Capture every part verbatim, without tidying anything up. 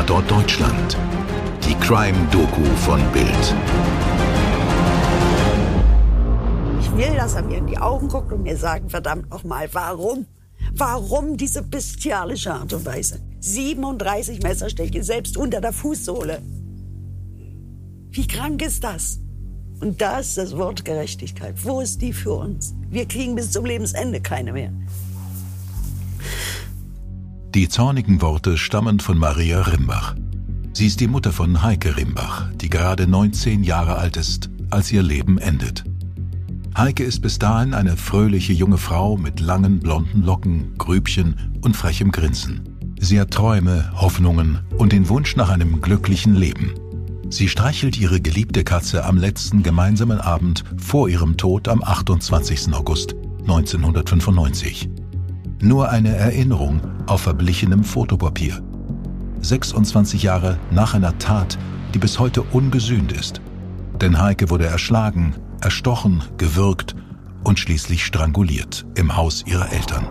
Tatort Deutschland. Die Crime-Doku von Bild. Ich will, dass er mir in die Augen guckt und mir sagen, verdammt nochmal, warum? Warum diese bestialische Art und Weise? siebenunddreißig Messerstiche, selbst unter der Fußsohle. Wie krank ist das? Und da ist das Wort Gerechtigkeit. Wo ist die für uns? Wir kriegen bis zum Lebensende keine mehr. Die zornigen Worte stammen von Maria Rimbach. Sie ist die Mutter von Heike Rimbach, die gerade neunzehn Jahre alt ist, als ihr Leben endet. Heike ist bis dahin eine fröhliche junge Frau mit langen blonden Locken, Grübchen und frechem Grinsen. Sie hat Träume, Hoffnungen und den Wunsch nach einem glücklichen Leben. Sie streichelt ihre geliebte Katze am letzten gemeinsamen Abend vor ihrem Tod am achtundzwanzigsten August neunzehnhundertfünfundneunzig. Nur eine Erinnerung auf verblichenem Fotopapier. sechsundzwanzig Jahre nach einer Tat, die bis heute ungesühnt ist. Denn Heike wurde erschlagen, erstochen, gewürgt und schließlich stranguliert im Haus ihrer Eltern.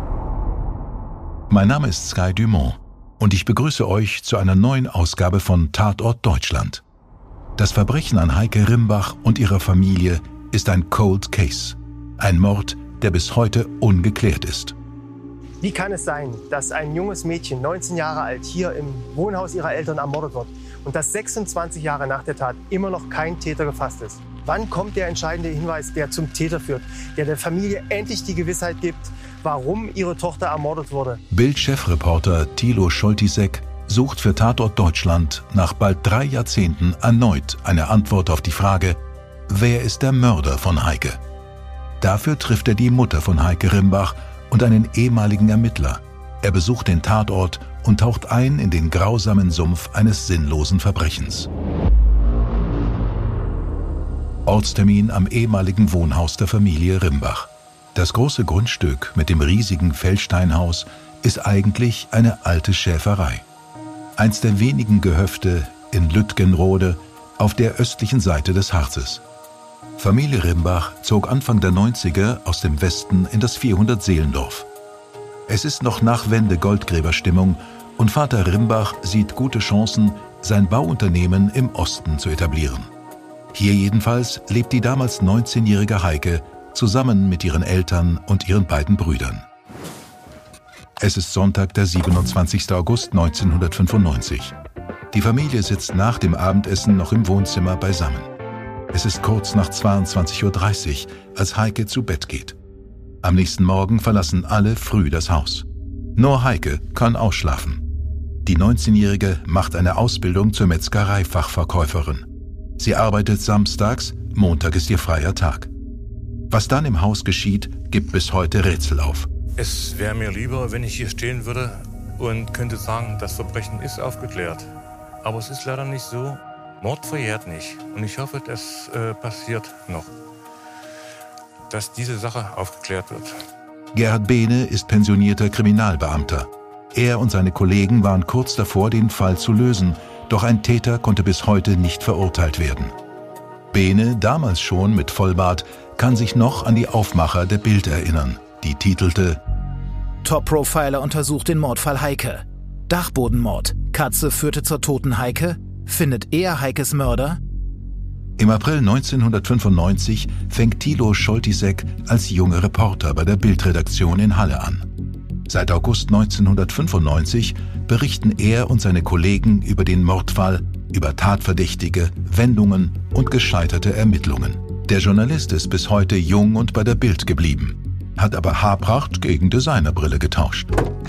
Mein Name ist Sky Dumont und ich begrüße euch zu einer neuen Ausgabe von Tatort Deutschland. Das Verbrechen an Heike Rimbach und ihrer Familie ist ein Cold Case, ein Mord, der bis heute ungeklärt ist. Wie kann es sein, dass ein junges Mädchen, neunzehn Jahre alt, hier im Wohnhaus ihrer Eltern ermordet wird und dass sechsundzwanzig Jahre nach der Tat immer noch kein Täter gefasst ist? Wann kommt der entscheidende Hinweis, der zum Täter führt, der der Familie endlich die Gewissheit gibt, warum ihre Tochter ermordet wurde? Bild-Chefreporter Thilo Scholtisek sucht für Tatort Deutschland nach bald drei Jahrzehnten erneut eine Antwort auf die Frage, wer ist der Mörder von Heike? Dafür trifft er die Mutter von Heike Rimbach und einen ehemaligen Ermittler. Er besucht den Tatort und taucht ein in den grausamen Sumpf eines sinnlosen Verbrechens. Ortstermin am ehemaligen Wohnhaus der Familie Rimbach. Das große Grundstück mit dem riesigen Feldsteinhaus ist eigentlich eine alte Schäferei. Eins der wenigen Gehöfte in Lütgenrode auf der östlichen Seite des Harzes. Familie Rimbach zog Anfang der neunziger aus dem Westen in das vierhundert-Seelendorf. Es ist noch nach Wende Goldgräberstimmung und Vater Rimbach sieht gute Chancen, sein Bauunternehmen im Osten zu etablieren. Hier jedenfalls lebt die damals neunzehnjährige Heike zusammen mit ihren Eltern und ihren beiden Brüdern. Es ist Sonntag, der siebenundzwanzigsten August neunzehnhundertfünfundneunzig. Die Familie sitzt nach dem Abendessen noch im Wohnzimmer beisammen. Es ist kurz nach zweiundzwanzig Uhr dreißig, als Heike zu Bett geht. Am nächsten Morgen verlassen alle früh das Haus. Nur Heike kann ausschlafen. Die neunzehnjährige macht eine Ausbildung zur Metzgereifachverkäuferin. Sie arbeitet samstags, Montag ist ihr freier Tag. Was dann im Haus geschieht, gibt bis heute Rätsel auf. Es wäre mir lieber, wenn ich hier stehen würde und könnte sagen, das Verbrechen ist aufgeklärt. Aber es ist leider nicht so. Mord verjährt nicht. Und ich hoffe, das äh, passiert noch. Dass diese Sache aufgeklärt wird. Gerhard Behne ist pensionierter Kriminalbeamter. Er und seine Kollegen waren kurz davor, den Fall zu lösen. Doch ein Täter konnte bis heute nicht verurteilt werden. Behne, damals schon mit Vollbart, kann sich noch an die Aufmacher der Bild erinnern. Die titelte Top-Profiler untersucht den Mordfall Heike. Dachbodenmord. Katze führte zur toten Heike. Findet er Heikes Mörder? Im April neunzehnhundertfünfundneunzig fängt Thilo Scholtisek als junger Reporter bei der Bild-Redaktion in Halle an. Seit August neunzehnhundertfünfundneunzig berichten er und seine Kollegen über den Mordfall, über Tatverdächtige, Wendungen und gescheiterte Ermittlungen. Der Journalist ist bis heute jung und bei der Bild geblieben, hat aber Haarpracht gegen Designerbrille getauscht.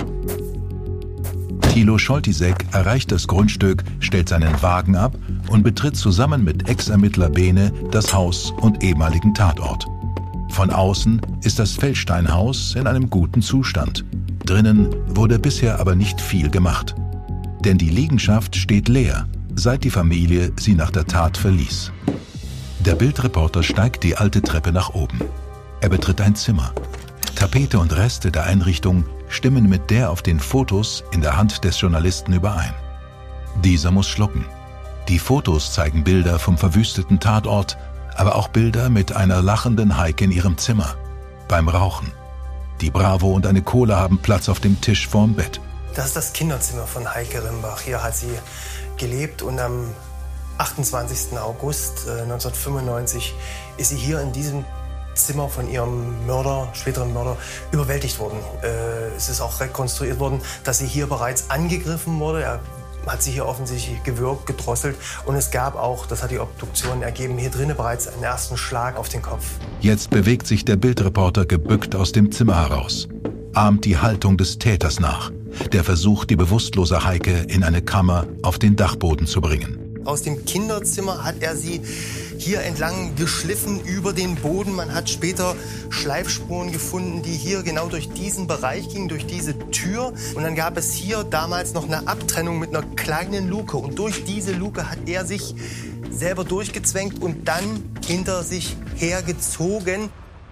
Thilo Scholtisek erreicht das Grundstück, stellt seinen Wagen ab und betritt zusammen mit Ex-Ermittler Behne das Haus und ehemaligen Tatort. Von außen ist das Feldsteinhaus in einem guten Zustand. Drinnen wurde bisher aber nicht viel gemacht. Denn die Liegenschaft steht leer, seit die Familie sie nach der Tat verließ. Der Bildreporter steigt die alte Treppe nach oben. Er betritt ein Zimmer. Tapete und Reste der Einrichtung stimmen mit der auf den Fotos in der Hand des Journalisten überein. Dieser muss schlucken. Die Fotos zeigen Bilder vom verwüsteten Tatort, aber auch Bilder mit einer lachenden Heike in ihrem Zimmer, beim Rauchen. Die Bravo und eine Cola haben Platz auf dem Tisch vorm Bett. Das ist das Kinderzimmer von Heike Rimbach. Hier hat sie gelebt und am achtundzwanzigsten August neunzehnhundertfünfundneunzig ist sie hier in diesem Zimmer von ihrem Mörder, späteren Mörder, überwältigt worden. Äh, es ist auch rekonstruiert worden, dass sie hier bereits angegriffen wurde. Er hat sie hier offensichtlich gewürgt, gedrosselt. Und es gab auch, das hat die Obduktion ergeben, hier drinnen bereits einen ersten Schlag auf den Kopf. Jetzt bewegt sich der Bildreporter gebückt aus dem Zimmer heraus, ahmt die Haltung des Täters nach, der versucht, die bewusstlose Heike in eine Kammer auf den Dachboden zu bringen. Aus dem Kinderzimmer hat er sie hier entlang geschliffen über den Boden. Man hat später Schleifspuren gefunden, die hier genau durch diesen Bereich gingen, durch diese Tür. Und dann gab es hier damals noch eine Abtrennung mit einer kleinen Luke. Und durch diese Luke hat er sich selber durchgezwängt und dann hinter sich hergezogen.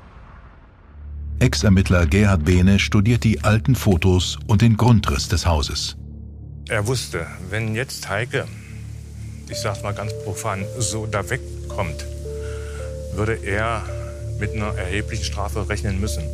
Ex-Ermittler Gerhard Behne studiert die alten Fotos und den Grundriss des Hauses. Er wusste, wenn jetzt Heike, ich sag's mal ganz profan, so da wegkommt, würde er mit einer erheblichen Strafe rechnen müssen.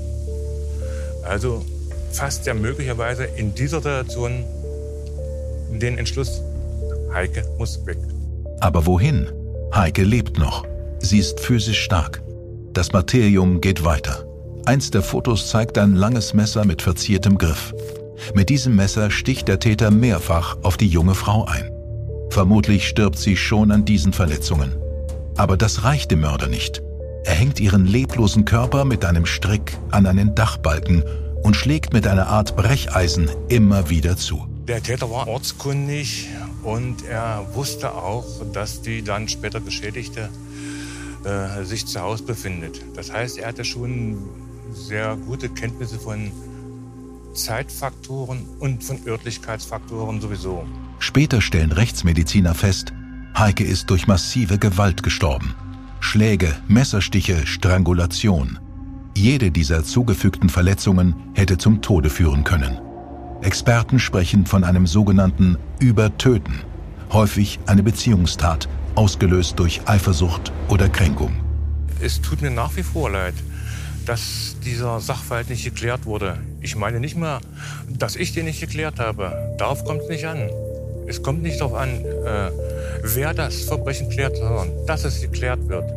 Also fasst er möglicherweise in dieser Situation den Entschluss, Heike muss weg. Aber wohin? Heike lebt noch. Sie ist physisch stark. Das Martyrium geht weiter. Eins der Fotos zeigt ein langes Messer mit verziertem Griff. Mit diesem Messer sticht der Täter mehrfach auf die junge Frau ein. Vermutlich stirbt sie schon an diesen Verletzungen. Aber das reicht dem Mörder nicht. Er hängt ihren leblosen Körper mit einem Strick an einen Dachbalken und schlägt mit einer Art Brecheisen immer wieder zu. Der Täter war ortskundig und er wusste auch, dass die dann später Geschädigte äh, sich zu Hause befindet. Das heißt, er hatte schon sehr gute Kenntnisse von Zeitfaktoren und von Örtlichkeitsfaktoren sowieso. Später stellen Rechtsmediziner fest, Heike ist durch massive Gewalt gestorben. Schläge, Messerstiche, Strangulation. Jede dieser zugefügten Verletzungen hätte zum Tode führen können. Experten sprechen von einem sogenannten Übertöten, häufig eine Beziehungstat, ausgelöst durch Eifersucht oder Kränkung. Es tut mir nach wie vor leid, dass dieser Sachverhalt nicht geklärt wurde. Ich meine nicht mal, dass ich den nicht geklärt habe. Darauf kommt es nicht an. Es kommt nicht darauf an, äh, wer das Verbrechen klärt, sondern dass es geklärt wird.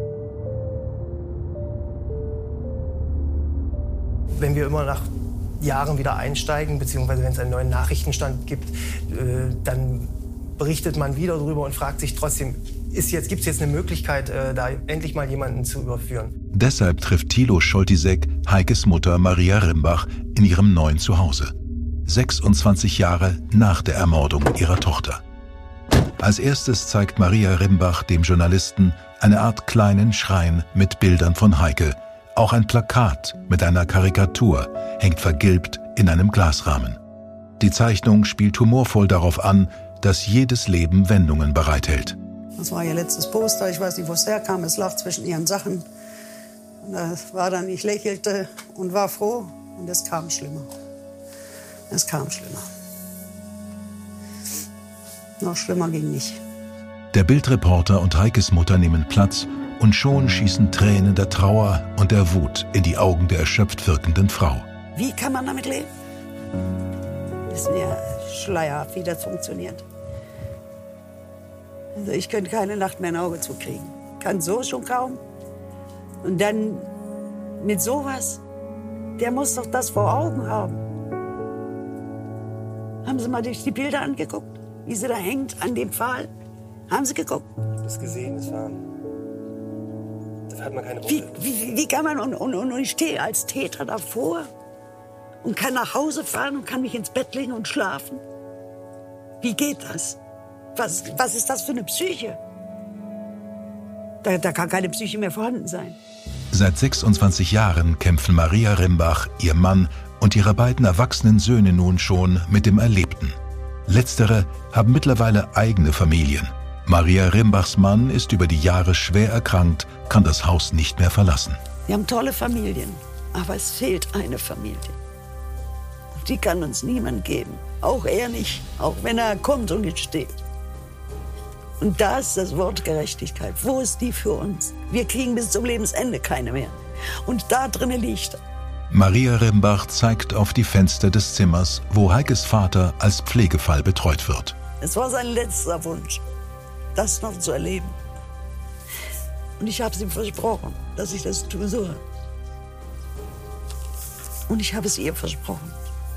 Wenn wir immer nach Jahren wieder einsteigen, beziehungsweise wenn es einen neuen Nachrichtenstand gibt, äh, dann berichtet man wieder darüber und fragt sich trotzdem, ist jetzt, gibt es jetzt eine Möglichkeit, äh, da endlich mal jemanden zu überführen? Deshalb trifft Thilo Scholtisek Heikes Mutter Maria Rimbach in ihrem neuen Zuhause. sechsundzwanzig Jahre nach der Ermordung ihrer Tochter. Als erstes zeigt Maria Rimbach dem Journalisten eine Art kleinen Schrein mit Bildern von Heike. Auch ein Plakat mit einer Karikatur hängt vergilbt in einem Glasrahmen. Die Zeichnung spielt humorvoll darauf an, dass jedes Leben Wendungen bereithält. Das war ihr letztes Poster, ich weiß nicht, wo es herkam, es lag zwischen ihren Sachen. Und das war dann, ich lächelte und war froh und es kam schlimmer. Es kam schlimmer. Noch schlimmer ging nicht. Der Bildreporter und Heikes Mutter nehmen Platz und schon schießen Tränen der Trauer und der Wut in die Augen der erschöpft wirkenden Frau. Wie kann man damit leben? Ist mir schleierhaft, wie das funktioniert. Also ich könnte keine Nacht mehr ein Auge zukriegen. Kann so schon kaum. Und dann mit sowas, der muss doch das vor Augen haben. Haben Sie mal durch die Bilder angeguckt, wie sie da hängt an dem Pfahl? Haben Sie geguckt? Ich habe das gesehen, das war... Da hat man keine Wie, wie, wie kann man, und, und, und ich stehe als Täter davor und kann nach Hause fahren und kann mich ins Bett legen und schlafen? Wie geht das? Was, was ist das für eine Psyche? Da, da kann keine Psyche mehr vorhanden sein. Seit sechsundzwanzig Jahren kämpfen Maria Rimbach, ihr Mann und ihre beiden erwachsenen Söhne nun schon mit dem Erlebten. Letztere haben mittlerweile eigene Familien. Maria Rimbachs Mann ist über die Jahre schwer erkrankt, kann das Haus nicht mehr verlassen. Wir haben tolle Familien, aber es fehlt eine Familie. Und die kann uns niemand geben, auch er nicht, auch wenn er kommt und gesteht. Und da ist das Wort Gerechtigkeit. Wo ist die für uns? Wir kriegen bis zum Lebensende keine mehr. Und da drinnen liegt er. Maria Rimbach zeigt auf die Fenster des Zimmers, wo Heikes Vater als Pflegefall betreut wird. Es war sein letzter Wunsch, das noch zu erleben. Und ich habe es ihm versprochen, dass ich das tun soll. Und ich habe es ihr versprochen.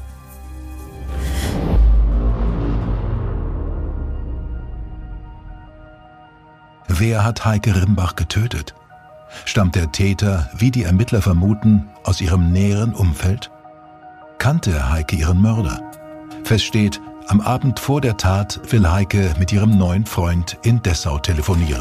Wer hat Heike Rimbach getötet? Stammt der Täter, wie die Ermittler vermuten, aus ihrem näheren Umfeld? Kannte Heike ihren Mörder? Fest steht, am Abend vor der Tat will Heike mit ihrem neuen Freund in Dessau telefonieren.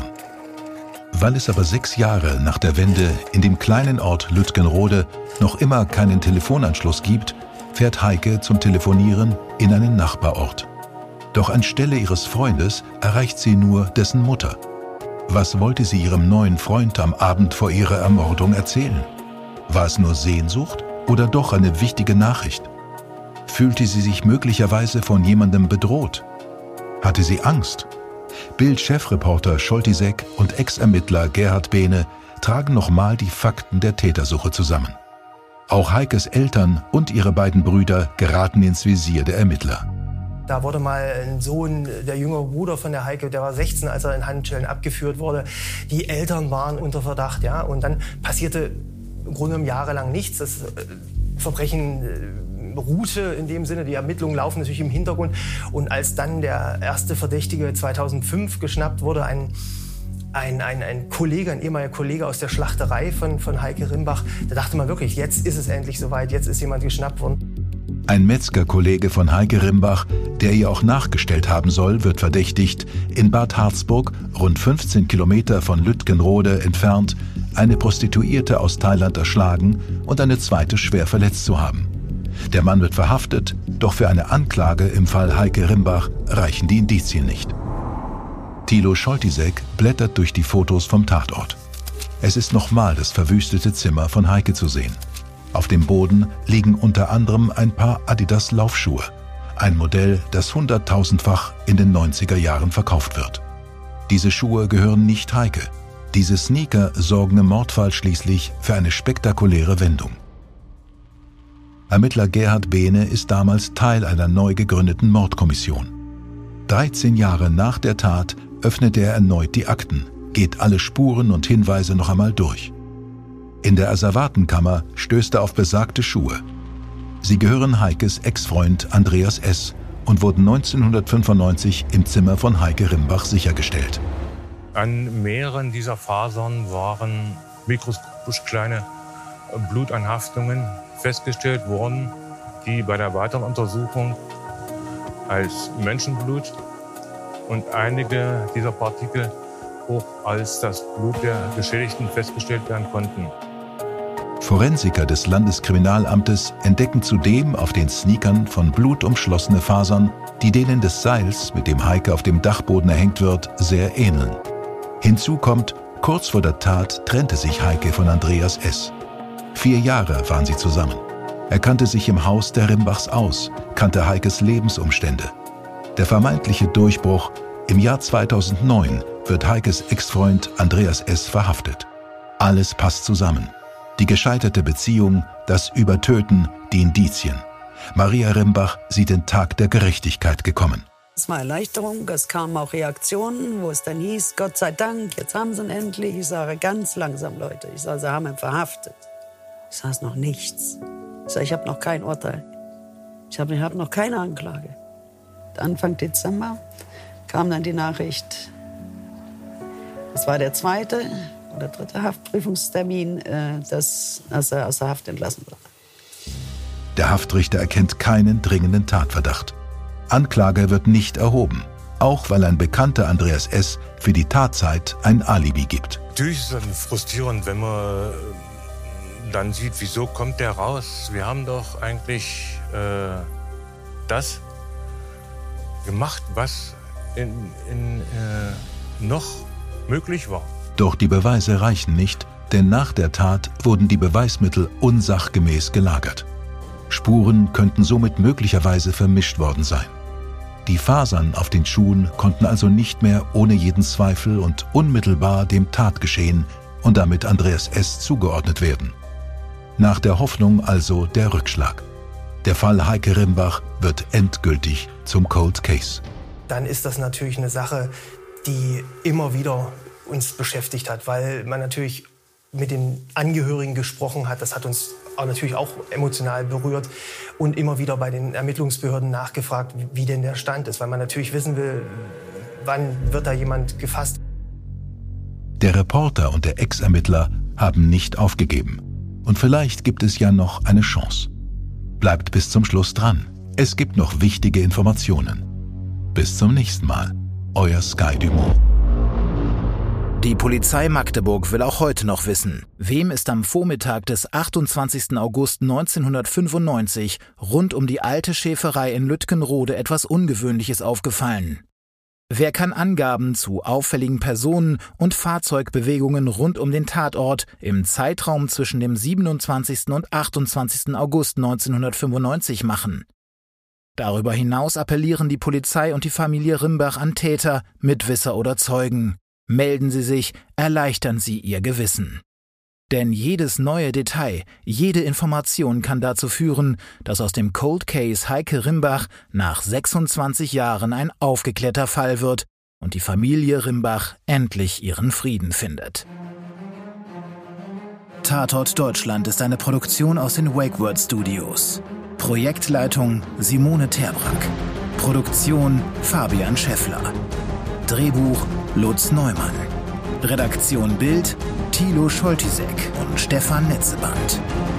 Weil es aber sechs Jahre nach der Wende in dem kleinen Ort Lütgenrode noch immer keinen Telefonanschluss gibt, fährt Heike zum Telefonieren in einen Nachbarort. Doch anstelle ihres Freundes erreicht sie nur dessen Mutter. Was wollte sie ihrem neuen Freund am Abend vor ihrer Ermordung erzählen? War es nur Sehnsucht oder doch eine wichtige Nachricht? Fühlte sie sich möglicherweise von jemandem bedroht? Hatte sie Angst? Bild-Chefreporter Scholtisek und Ex-Ermittler Gerhard Behne tragen nochmal die Fakten der Tätersuche zusammen. Auch Heikes Eltern und ihre beiden Brüder geraten ins Visier der Ermittler. Da wurde mal ein Sohn, der jüngere Bruder von der Heike, der war sechzehn, als er in Handschellen abgeführt wurde. Die Eltern waren unter Verdacht, ja. Und dann passierte im Grunde genommen jahrelang nichts. Das Verbrechen äh, ruhte in dem Sinne, die Ermittlungen laufen natürlich im Hintergrund. Und als dann der erste Verdächtige zweitausendfünf geschnappt wurde, ein Ein, ein, ein Kollege, ein ehemaliger Kollege aus der Schlachterei von, von Heike Rimbach, da dachte man wirklich, jetzt ist es endlich soweit, jetzt ist jemand geschnappt worden. Ein Metzgerkollege von Heike Rimbach, der ihr auch nachgestellt haben soll, wird verdächtigt, in Bad Harzburg, rund fünfzehn Kilometer von Lütgenrode entfernt, eine Prostituierte aus Thailand erschlagen und eine zweite schwer verletzt zu haben. Der Mann wird verhaftet, doch für eine Anklage im Fall Heike Rimbach reichen die Indizien nicht. Thilo Scholtisek blättert durch die Fotos vom Tatort. Es ist nochmal das verwüstete Zimmer von Heike zu sehen. Auf dem Boden liegen unter anderem ein paar Adidas-Laufschuhe. Ein Modell, das hunderttausendfach in den neunziger Jahren verkauft wird. Diese Schuhe gehören nicht Heike. Diese Sneaker sorgen im Mordfall schließlich für eine spektakuläre Wendung. Ermittler Gerhard Behne ist damals Teil einer neu gegründeten Mordkommission. dreizehn Jahre nach der Tat öffnet er erneut die Akten, geht alle Spuren und Hinweise noch einmal durch. In der Asservatenkammer stößt er auf besagte Schuhe. Sie gehören Heikes Ex-Freund Andreas S. und wurden neunzehnhundertfünfundneunzig im Zimmer von Heike Rimbach sichergestellt. An mehreren dieser Fasern waren mikroskopisch kleine Blutanhaftungen festgestellt worden, die bei der weiteren Untersuchung als Menschenblut und einige dieser Partikel auch als das Blut der Geschädigten festgestellt werden konnten. Forensiker des Landeskriminalamtes entdecken zudem auf den Sneakern von Blut umschlossene Fasern, die denen des Seils, mit dem Heike auf dem Dachboden erhängt wird, sehr ähneln. Hinzu kommt, kurz vor der Tat trennte sich Heike von Andreas S. Vier Jahre waren sie zusammen. Er kannte sich im Haus der Rimbachs aus, kannte Heikes Lebensumstände. Der vermeintliche Durchbruch: im Jahr zweitausendneun wird Heikes Ex-Freund Andreas S. verhaftet. Alles passt zusammen. Die gescheiterte Beziehung, das Übertöten, die Indizien. Maria Rimbach sieht den Tag der Gerechtigkeit gekommen. Es war Erleichterung, es kamen auch Reaktionen, wo es dann hieß, Gott sei Dank, jetzt haben sie ihn endlich. Ich sage ganz langsam, Leute, ich sage, sie haben ihn verhaftet. Ich sage, es ist noch nichts. Ich sage, ich habe noch kein Urteil. Ich habe hab noch keine Anklage. Anfang Dezember kam dann die Nachricht, das war der zweite oder dritte Haftprüfungstermin, dass, dass er aus der Haft entlassen wird. Der Haftrichter erkennt keinen dringenden Tatverdacht. Anklage wird nicht erhoben, auch weil ein Bekannter Andreas S. für die Tatzeit ein Alibi gibt. Natürlich ist es dann frustrierend, wenn man dann sieht, wieso kommt der raus? Wir haben doch eigentlich äh, das gemacht, was in, in, äh, noch möglich war. Doch die Beweise reichen nicht, denn nach der Tat wurden die Beweismittel unsachgemäß gelagert. Spuren könnten somit möglicherweise vermischt worden sein. Die Fasern auf den Schuhen konnten also nicht mehr ohne jeden Zweifel und unmittelbar dem Tatgeschehen und damit Andreas S. zugeordnet werden. Nach der Hoffnung also der Rückschlag. Der Fall Heike Rimbach wird endgültig zum Cold Case. Dann ist das natürlich eine Sache, die immer wieder uns beschäftigt hat, weil man natürlich mit den Angehörigen gesprochen hat. Das hat uns auch natürlich auch emotional berührt und immer wieder bei den Ermittlungsbehörden nachgefragt, wie denn der Stand ist, weil man natürlich wissen will, wann wird da jemand gefasst. Der Reporter und der Ex-Ermittler haben nicht aufgegeben. Und vielleicht gibt es ja noch eine Chance. Bleibt bis zum Schluss dran. Es gibt noch wichtige Informationen. Bis zum nächsten Mal. Euer Sky Dumont. Die Polizei Magdeburg will auch heute noch wissen, wem ist am Vormittag des achtundzwanzigsten August neunzehnhundertfünfundneunzig rund um die alte Schäferei in Lütgenrode etwas Ungewöhnliches aufgefallen. Wer kann Angaben zu auffälligen Personen und Fahrzeugbewegungen rund um den Tatort im Zeitraum zwischen dem siebenundzwanzigsten und achtundzwanzigsten August neunzehnhundertfünfundneunzig machen? Darüber hinaus appellieren die Polizei und die Familie Rimbach an Täter, Mitwisser oder Zeugen. Melden Sie sich, erleichtern Sie Ihr Gewissen. Denn jedes neue Detail, jede Information kann dazu führen, dass aus dem Cold Case Heike Rimbach nach sechsundzwanzig Jahren ein aufgeklärter Fall wird und die Familie Rimbach endlich ihren Frieden findet. Tatort Deutschland ist eine Produktion aus den Wakeword Studios. Projektleitung Simone Terbrack. Produktion Fabian Schäffler. Drehbuch Lutz Neumann. Redaktion Bild Thilo Scholtisek und Stefan Netzeband.